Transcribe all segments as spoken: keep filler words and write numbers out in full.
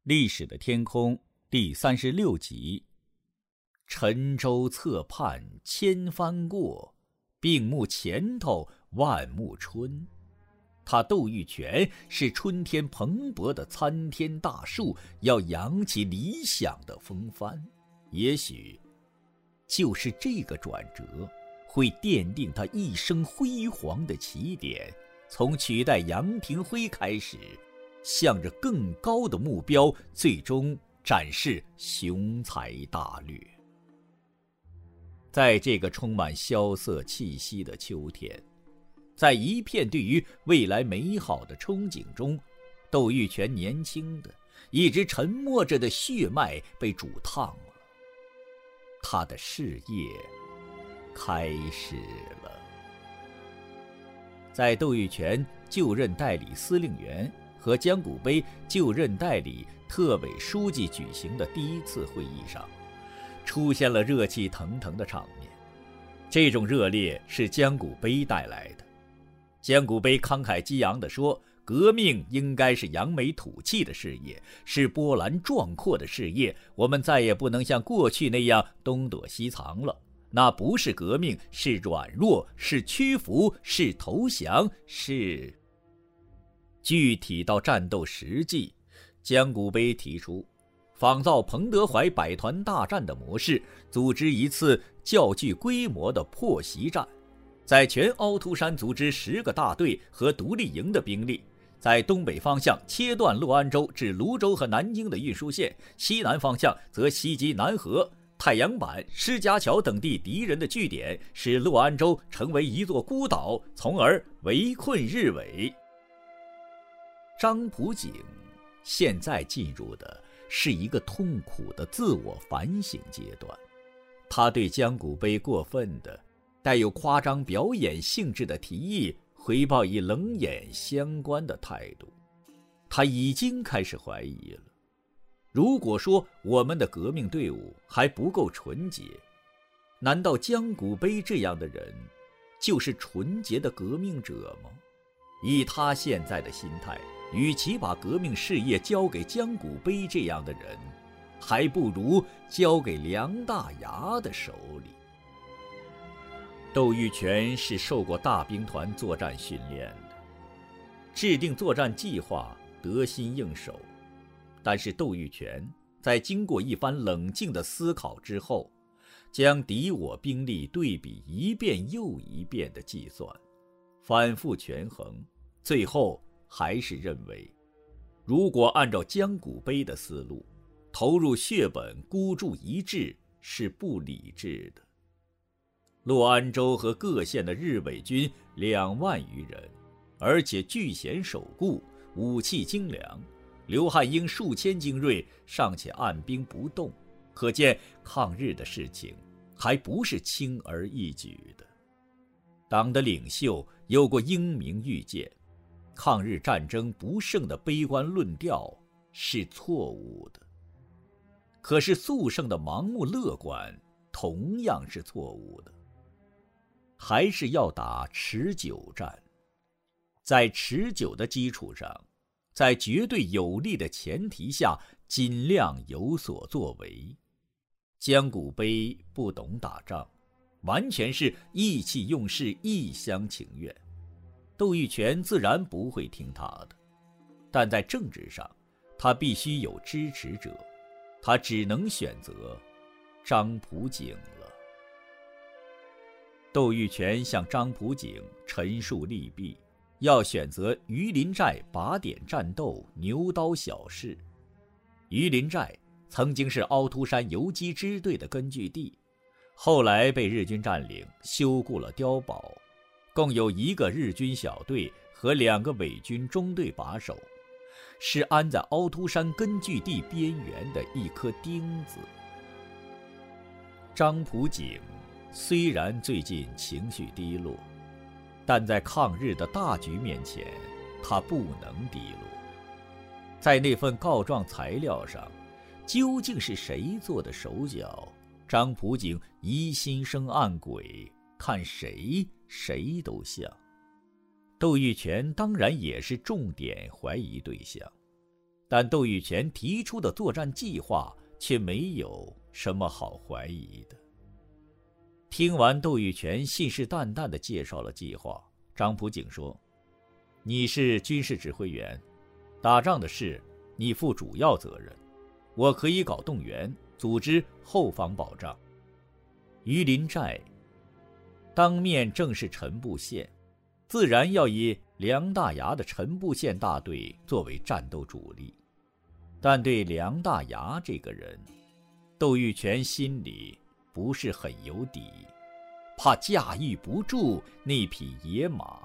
历史的天空第三十六集。沉舟侧畔千帆过，病木前头万木春。他窦玉泉是春天蓬勃的参天大树，要扬起理想的风帆。也许就是这个转折，会奠定他一生辉煌的起点，从取代杨廷辉开始，向着更高的目标，最终展示雄才大略。在这个充满萧瑟气息的秋天，在一片对于未来美好的憧憬中，窦玉泉年轻的一直沉默着的血脉被煮烫了，他的事业开始了。在窦玉泉就任代理司令员和江古碑就任代理特委书记举行的第一次会议上，出现了热气腾腾的场面。这种热烈是江古碑带来的。江古碑慷慨激昂地说，革命应该是扬眉吐气的事业，是波澜壮阔的事业，我们再也不能像过去那样东躲西藏了。那不是革命，是软弱，是屈服，是投降，是……具体到战斗实际，江古碑提出仿造彭德怀百团大战的模式，组织一次较具规模的破袭战，在全凹凸山组织十个大队和独立营的兵力，在东北方向切断洛安州至泸州和南京的运输线，西南方向则袭击南河、太阳坂、施家桥等地敌人的据点，使洛安州成为一座孤岛，从而围困日伪。张普景现在进入的是一个痛苦的自我反省阶段，他对江古碑过分的带有夸张表演性质的提议回报以冷眼相关的态度。他已经开始怀疑了，如果说我们的革命队伍还不够纯洁，难道江古碑这样的人就是纯洁的革命者吗？以他现在的心态，与其把革命事业交给江古碑这样的人，还不如交给梁大牙的手里。窦玉泉是受过大兵团作战训练的，制定作战计划得心应手，但是窦玉泉在经过一番冷静的思考之后，将敌我兵力对比一遍又一遍的计算，反复权衡，最后还是认为，如果按照江古碑的思路，投入血本孤注一掷是不理智的。洛安州和各县的日伪军两万余人，而且据险守固，武器精良，刘汉英数千精锐尚且按兵不动，可见抗日的事情还不是轻而易举的。党的领袖有过英明预见，抗日战争不胜的悲观论调是错误的，可是速胜的盲目乐观同样是错误的。还是要打持久战，在持久的基础上，在绝对有利的前提下，尽量有所作为。江古碑不懂打仗，完全是意气用事，一厢情愿，窦玉泉自然不会听他的。但在政治上，他必须有支持者，他只能选择张普景了。窦玉泉向张普景陈述利弊，要选择榆林寨靶点战斗，牛刀小试。榆林寨曾经是凹凸山游击支队的根据地，后来被日军占领，修固了碉堡，共有一个日军小队和两个伪军中队把守，是安在凹凸山根据地边缘的一颗钉子。张普景虽然最近情绪低落，但在抗日的大局面前，他不能低落。在那份告状材料上，究竟是谁做的手脚？张普景疑心生暗鬼，看谁谁都像。窦玉泉当然也是重点怀疑对象。 但窦玉泉提出的作战计划却没有什么好怀疑的。听完窦玉泉信誓旦旦地介绍了计划，张普景说：“你是军事指挥员，打仗的事你负主要责任，我可以搞动员，组织后方保障。榆林寨当面正是陈部县，自然要以梁大牙的陈部县大队作为战斗主力。但对梁大牙这个人，窦玉泉心里不是很有底，怕驾驭不住那匹野马。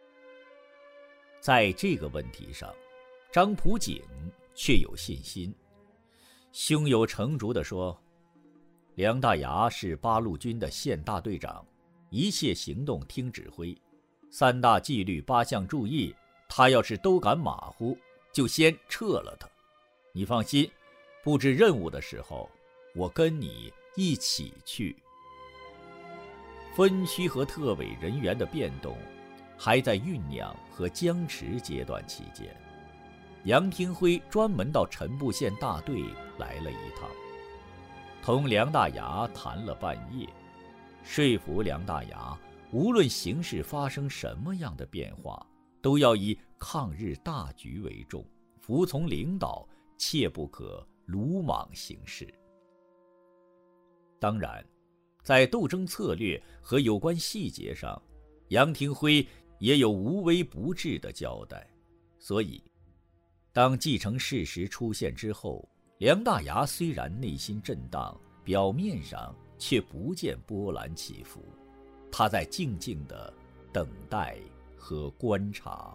在这个问题上，张普景却有信心，胸有成竹地说：梁大牙是八路军的县大队长，一切行动听指挥，三大纪律八项注意，他要是都敢马虎，就先撤了他。你放心，布置任务的时候，我跟你一起去。分区和特委人员的变动还在酝酿和僵持阶段期间，杨廷辉专门到陈部县大队来了一趟，同梁大牙谈了半夜，说服梁大牙无论形势发生什么样的变化，都要以抗日大局为重，服从领导，切不可鲁莽行事。当然，在斗争策略和有关细节上，杨廷辉也有无微不至的交代。所以当既成事实出现之后，梁大牙虽然内心震荡，表面上却不见波澜起伏，他在静静地等待和观察。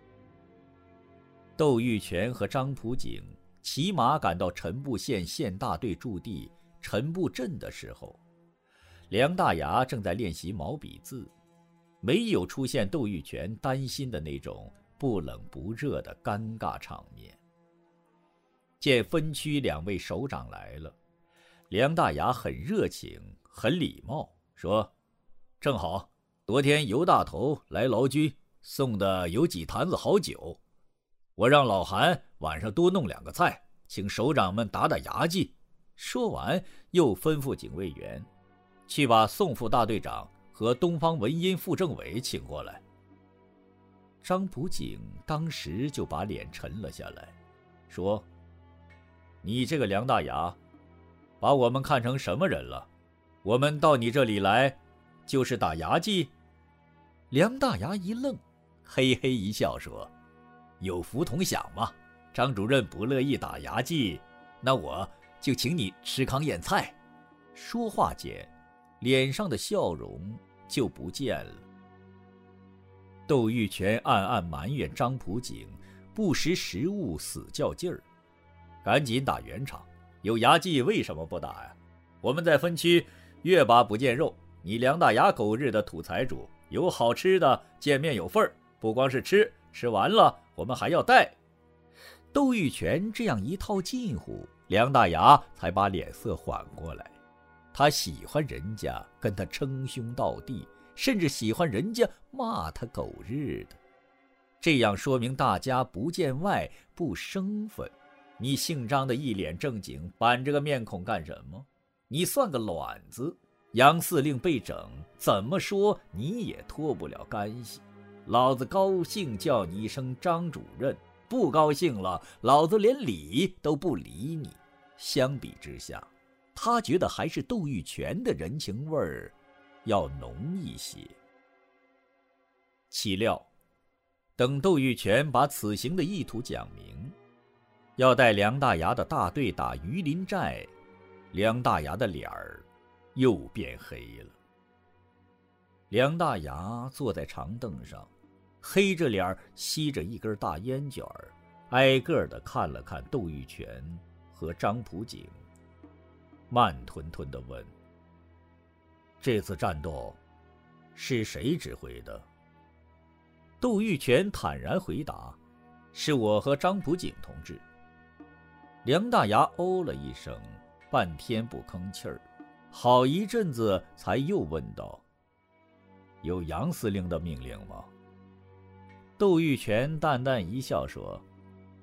窦玉泉和张普景骑马赶到陈部县县大队驻地陈部镇的时候，梁大牙正在练习毛笔字，没有出现窦玉泉担心的那种不冷不热的尴尬场面。见分区两位首长来了，梁大牙很热情很礼貌，说：正好昨天尤大头来劳军送的有几坛子好酒，我让老韩晚上多弄两个菜，请首长们打打牙祭。说完又吩咐警卫员去把宋副大队长和东方文音副政委请过来。张普景当时就把脸沉了下来，说：你这个梁大牙把我们看成什么人了？我们到你这里来就是打牙祭？梁大牙一愣，嘿嘿一笑说：有福同享嘛，张主任不乐意打牙祭，那我就请你吃糠咽菜。说话间，脸上的笑容就不见了。窦玉泉暗暗埋怨张普景不识时务，死较劲儿，赶紧打圆场，有牙祭为什么不打呀？我们在分区月把不见肉，你梁大牙狗日的土财主，有好吃的见面有份儿，不光是吃，吃完了我们还要带。窦玉泉这样一套近乎，梁大牙才把脸色缓过来。他喜欢人家跟他称兄道弟，甚至喜欢人家骂他狗日的，这样说明大家不见外不生分。你姓张的一脸正经，板着个面孔干什么？你算个卵子！杨司令被整，怎么说你也脱不了干系。老子高兴叫你一声张主任，不高兴了，老子连理都不理你。相比之下，他觉得还是窦玉泉的人情味儿要浓一些。岂料等窦玉泉把此行的意图讲明，要带梁大牙的大队打榆林寨，梁大牙的脸儿又变黑了。梁大牙坐在长凳上，黑着脸吸着一根大烟卷，挨个地看了看窦玉泉和张普景，慢吞吞地问：这次战斗是谁指挥的？窦玉泉坦然回答：是我和张普景同志。梁大牙哦了一声，半天不吭气儿，好一阵子才又问道：有杨司令的命令吗？窦玉泉淡淡一笑说：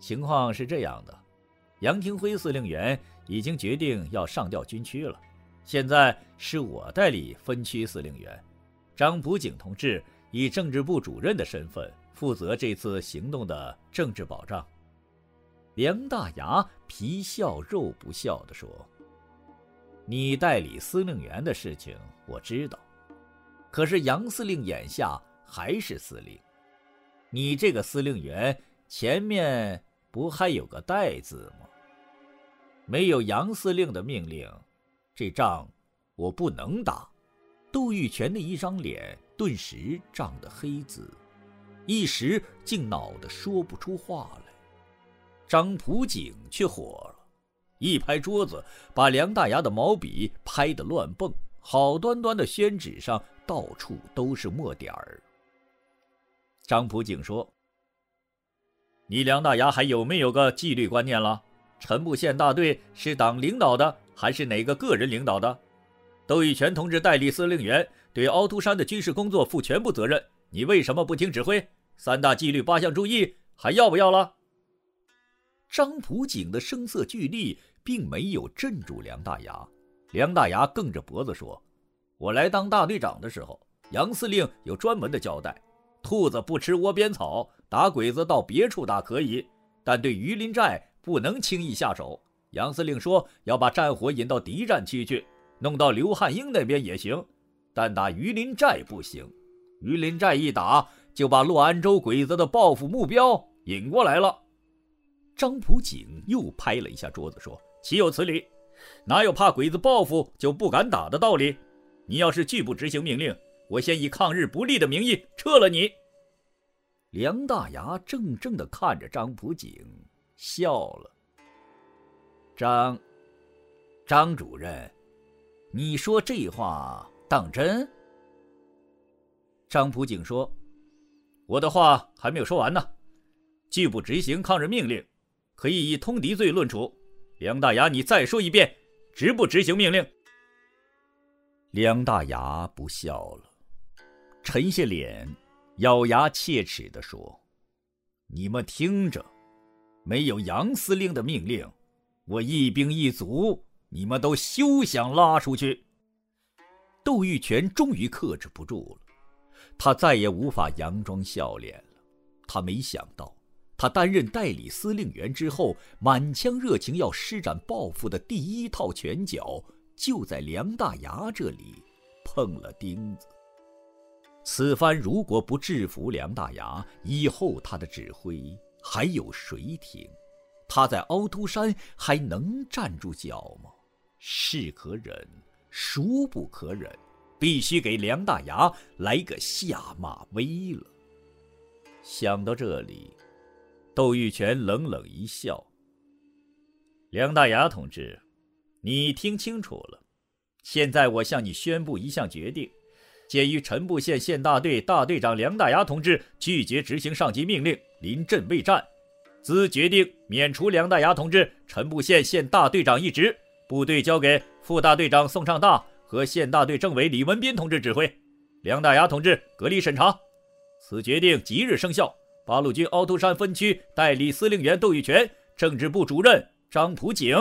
情况是这样的，杨廷辉司令员已经决定要上调军区了，现在是我代理分区司令员，张普景同志以政治部主任的身份负责这次行动的政治保障。梁大牙皮笑肉不笑地说：你代理司令员的事情我知道，可是杨司令眼下还是司令，你这个司令员前面不还有个代字吗？没有杨司令的命令，这仗我不能打。窦玉泉的一张脸顿时涨得黑紫，一时竟恼得说不出话来。张普景却火了，一拍桌子，把梁大牙的毛笔拍得乱蹦，好端端的宣纸上到处都是墨点儿。张普景说：你梁大牙还有没有个纪律观念了？陈部县大队是党领导的还是哪个个人领导的？窦玉泉同志代理司令员，对凹凸山的军事工作负全部责任，你为什么不听指挥？三大纪律八项注意还要不要了？张普景的声色俱厉并没有镇住梁大牙，梁大牙梗着脖子说：我来当大队长的时候，杨司令有专门的交代，兔子不吃窝边草，打鬼子到别处打可以，但对榆林寨不能轻易下手。杨司令说要把战火引到敌占区去，弄到刘汉英那边也行，但打榆林寨不行。榆林寨一打，就把洛安州鬼子的报复目标引过来了。张普景又拍了一下桌子说：岂有此理，哪有怕鬼子报复就不敢打的道理？你要是拒不执行命令，我先以抗日不利的名义撤了你。梁大牙怔怔地看着张普景笑了。张张主任，你说这话当真？张普景说：我的话还没有说完呢。拒不执行抗日命令，可以以通敌罪论处。梁大牙，你再说一遍，执不执行命令？梁大牙不笑了，沉下脸，咬牙切齿地说：你们听着，没有杨司令的命令，我一兵一卒，你们都休想拉出去。窦玉泉终于克制不住了，他再也无法佯装笑脸了。他没想到，他担任代理司令员之后，满腔热情要施展报复的第一套拳脚，就在梁大牙这里碰了钉子。此番如果不制服梁大牙，以后他的指挥还有谁听？他在凹凸山还能站住脚吗？是可忍，孰不可忍，必须给梁大牙来个下马威了。想到这里，窦玉泉冷冷一笑：梁大牙同志，你听清楚了，现在我向你宣布一项决定，鉴于陈部县县大队大队长梁大牙同志拒绝执行上级命令，临阵未战，兹决定免除梁大牙同志陈部县县大队长一职，部队交给副大队长宋尚大和县大队政委李文斌同志指挥，梁大牙同志隔离审查。此决定即日生效。八路军凹凸山分区代理司令员窦玉泉，政治部主任张普景。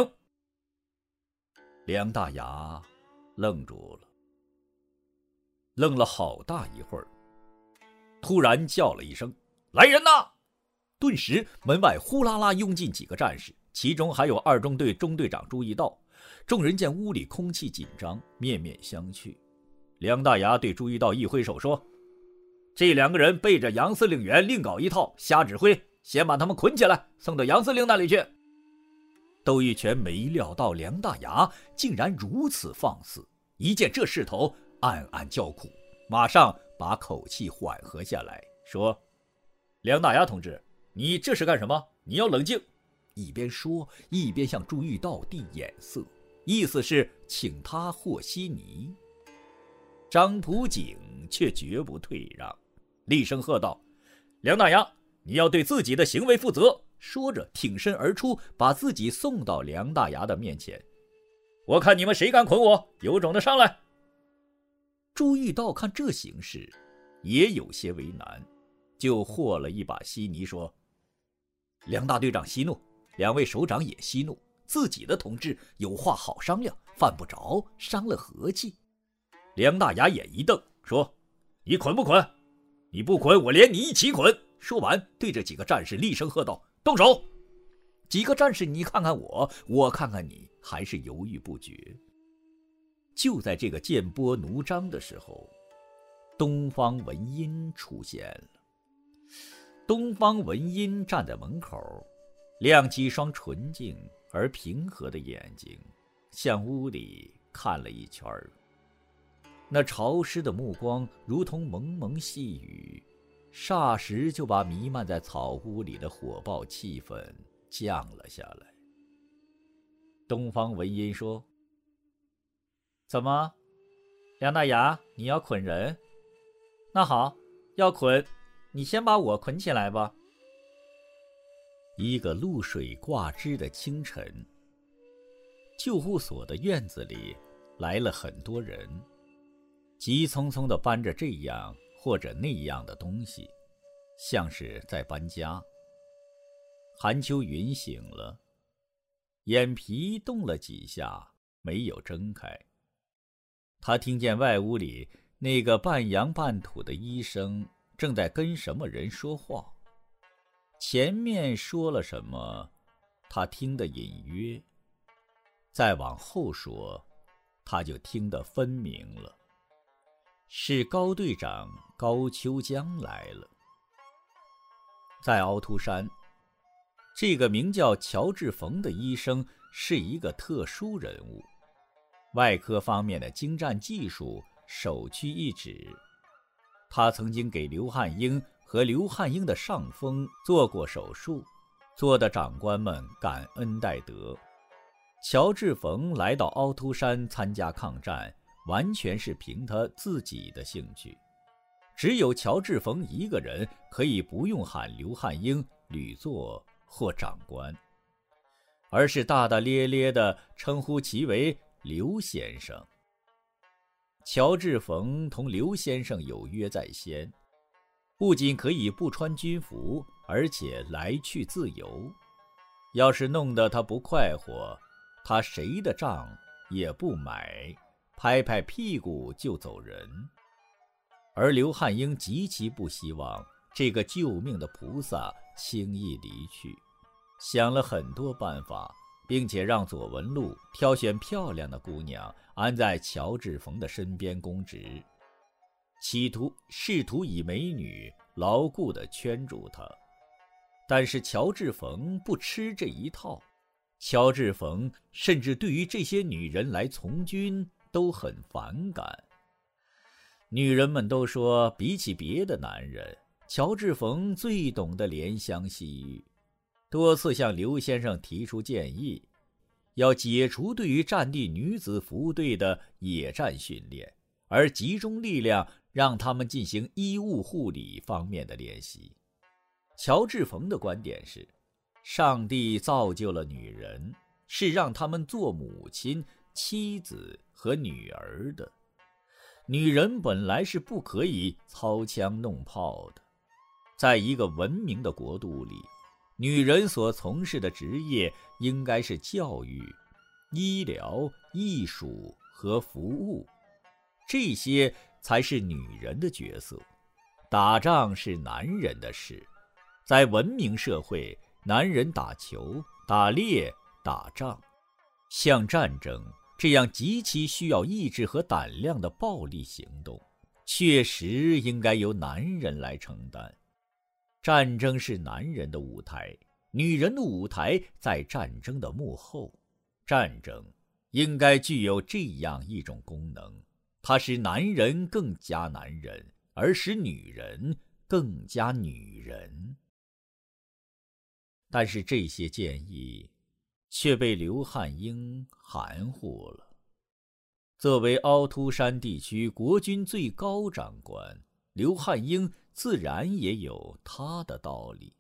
梁大牙愣住了，愣了好大一会儿，突然叫了一声：来人呐！顿时门外呼啦啦拥进几个战士，其中还有二中队中队长朱一道。众人见屋里空气紧张，面面相觑。梁大牙对朱一道一挥手说：这两个人背着杨司令员另搞一套，瞎指挥，先把他们捆起来，送到杨司令那里去。窦玉泉没料到梁大牙竟然如此放肆，一见这势头，暗暗叫苦，马上把口气缓和下来，说：梁大牙同志，你这是干什么？你要冷静。一边说一边向朱玉道递眼色，意思是请他和稀泥。张普景却绝不退让，厉声喝道：梁大牙，你要对自己的行为负责。说着挺身而出，把自己送到梁大牙的面前。我看你们谁敢捆我，有种的上来。朱玉道看这形势也有些为难，就和了一把稀泥说： 梁大队长息怒，两位首长也息怒，自己的同志有话好商量，犯不着伤了和气。梁大牙眼一瞪，说：你捆不捆？你不捆，我连你一起捆。说完，对着几个战士厉声喝道：动手！几个战士你看看我，我看看你，还是犹豫不决。就在这个剑波弩张的时候，东方文音出现了。东方文音站在门口，亮起一双纯净而平和的眼睛，向屋里看了一圈。那潮湿的目光如同蒙蒙细雨，霎时就把弥漫在草屋里的火爆气氛降了下来。东方文音说：怎么，梁大牙，你要捆人？那好，要捆，你先把我捆起来吧。一个露水挂枝的清晨，救护所的院子里来了很多人，急匆匆地搬着这样或者那样的东西，像是在搬家。韩秋云醒了，眼皮动了几下，没有睁开。他听见外屋里那个半洋半土的医生正在跟什么人说话，前面说了什么，他听得隐约，再往后说，他就听得分明了。是高队长高秋江来了。在凹凸山，这个名叫乔治冯的医生是一个特殊人物，外科方面的精湛技术首屈一指。他曾经给刘汉英和刘汉英的上峰做过手术，做的长官们感恩戴德。乔治冯来到凹凸山参加抗战，完全是凭他自己的兴趣。只有乔治冯一个人可以不用喊刘汉英、吕作或长官，而是大大咧咧地称呼其为刘先生。乔治冯同刘先生有约在先，不仅可以不穿军服，而且来去自由。要是弄得他不快活，他谁的账也不买，拍拍屁股就走人。而刘汉英极其不希望这个救命的菩萨轻易离去，想了很多办法，并且让左文禄挑选漂亮的姑娘安在乔治冯的身边供职，企图试图以美女牢固地圈住他。但是乔治冯不吃这一套，乔治冯甚至对于这些女人来从军都很反感。女人们都说，比起别的男人，乔治冯最懂得怜香惜玉，多次向刘先生提出建议，要解除对于战地女子服队的野战训练，而集中力量让他们进行医务护理方面的练习。乔治冯的观点是，上帝造就了女人，是让他们做母亲、妻子和女儿的。女人本来是不可以操枪弄炮的。在一个文明的国度里，女人所从事的职业应该是教育、医疗、艺术和服务，这些才是女人的角色。打仗是男人的事，在文明社会，男人打球、打猎、打仗，像战争这样极其需要意志和胆量的暴力行动，确实应该由男人来承担。战争是男人的舞台，女人的舞台在战争的幕后。战争应该具有这样一种功能，它使男人更加男人，而使女人更加女人。但是这些建议却被刘汉英含糊了。作为凹凸山地区国军最高长官，刘汉英自然也有他的道理。